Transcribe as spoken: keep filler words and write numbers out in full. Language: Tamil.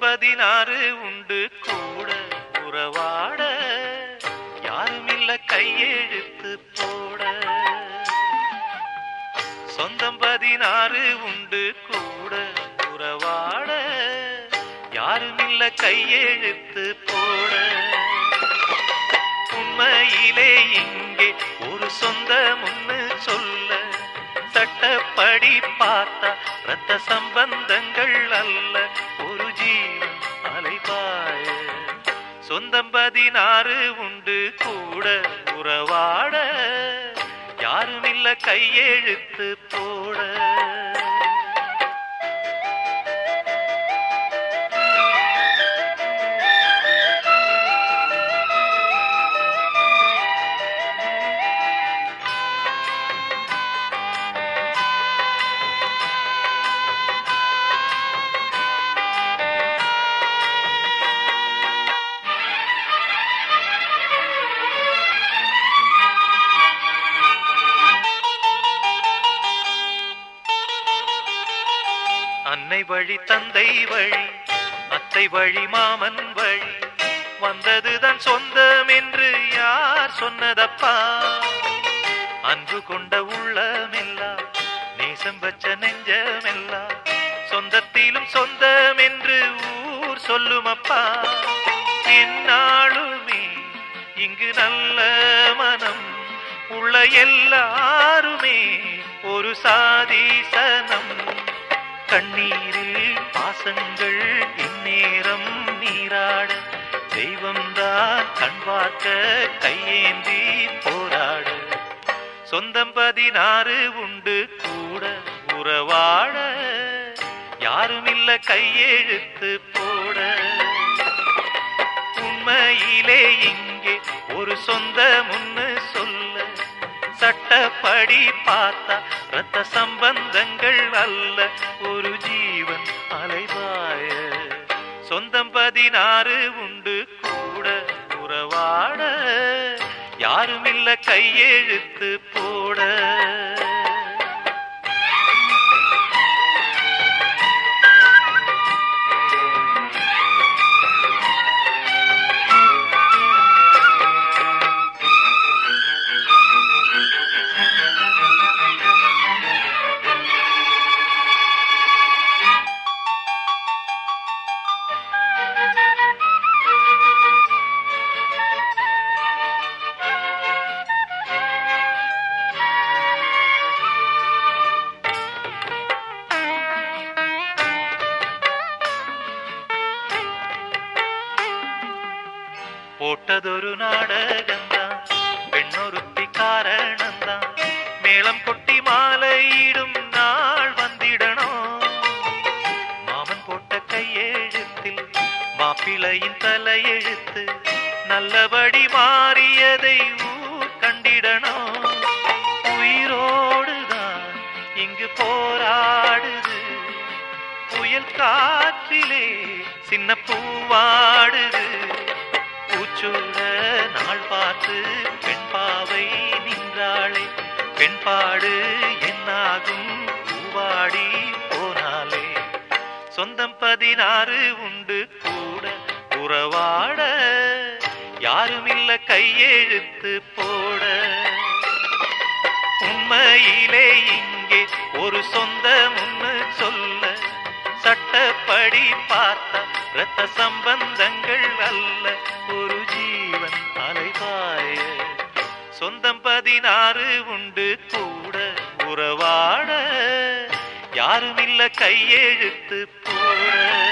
பதினாறு உண்டு கூட உறவாட, யாருமில்ல கையெழுத்து போட. சொந்தம் பதினாறு உண்டு கூட உறவாட, யாருமில்ல கையெழுத்து போட. உண்மையிலே இங்கே ஒரு சொந்தம்னு சொல்ல, சட்டப்படி பார்த்தா ரத்த சம்பந்தங்கள் அல்ல, ஒரு ஜீவன் அலைபாய. சொந்தம் பதினாறு உண்டு கூட உறவாட, யாருமில்ல கையெழுத்து போட. அன்னை வழி தந்தை வழி அத்தை வழி மாமன் வழி வந்ததுதான் சொந்தம் என்று யார் சொன்னதப்பா? அன்பு கொண்ட உள்ளமெல்லாம் நேசம் வச்ச நெஞ்சமெல்லாம் சொந்தத்திலும் சொந்தம் என்று ஊர் சொல்லுமப்பா. என்னாலுமே இங்கு நல்ல மனம் உள்ள எல்லாருமே ஒரு சாதீசனம். கண்ணீரில் பாசங்கள் இந்நேரம் நீராட, தெய்வம்தான் கண் பார்க்க கையேந்தி போராட. சொந்தம் பதினாறு உண்டு கூட உறவாட, யாருமில்ல கையெழுத்து போட. உண்மையிலே இங்கே ஒரு சொந்தம்னு சொல்ல, சட்டப்படி பார்த்தா ரத்த சம்பந்தங்கள் அல்ல, ஒரு ஜீவன் அலைபாய. சொந்தம் பதினாறு உண்டு கூட உறவாட, யாருமில்ல கையெழுத்து போட. போட்டதொரு நாடகந்தான், பெண்ணொருத்தி காரணந்தான், மேளம் கொட்டி மாலையிடும் நாள் வந்திடணும். மாமன் போட்ட கையெழுத்தில் மாப்பிளையின் தலையெழுத்து, நல்லபடி மாறியதை ஊர் கண்டிடணும். உயிரோடுதான் இங்கு போராடுது, புயல் காற்றிலே சின்ன பூவாடுது. பூச்சூட நாள் பார்த்து பெண் பாவை நின்றாளே, பெண்பாடு என்னாகும் பூவாடி போனாலே. சொந்தம் பதினாறு உண்டு கூட உறவாட, யாருமில்ல கையெழுத்து போட. உண்மையிலே இங்கே ஒரு சொந்தம்னு சொல்ல, சட்டப்படி பார்த்தா ரத்த சம்பந்தங்கள் அல்ல, ஒரு ஜீவன் அலைபாய. சொந்தம் பதினாறு உண்டு கூட உறவாட, யாருமில்ல கையெழுத்து போட.